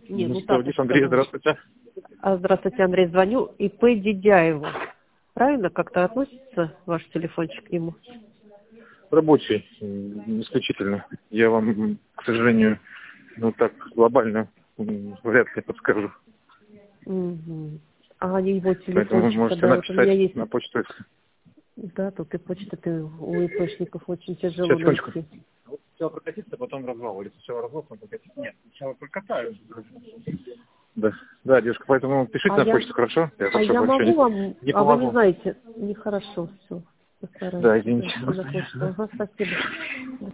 Не, ну так Студис Андрей, здравствуйте. Здравствуйте, Андрей, звоню. ИП Дидяеву. Правильно как-то относится ваш телефончик к нему? Рабочий, исключительно. Я вам, к сожалению, так глобально вряд ли подскажу. Угу. А его Поэтому вы телефончик, можете когда вот у меня написать есть... на почту, если... Да, тут и почта-то у ИПшников очень тяжело Сейчас, секундочку. найти. Сначала прокатиться, потом развал. Или сначала развал, потом прокатиться. Нет, сначала прокатаю. Да, девушка, поэтому пишите на почту, хорошо? Я А я могу вам... не А вы не помогу. знаете, нехорошо все. Постараюсь. Да, извините. На почту. Ага, спасибо.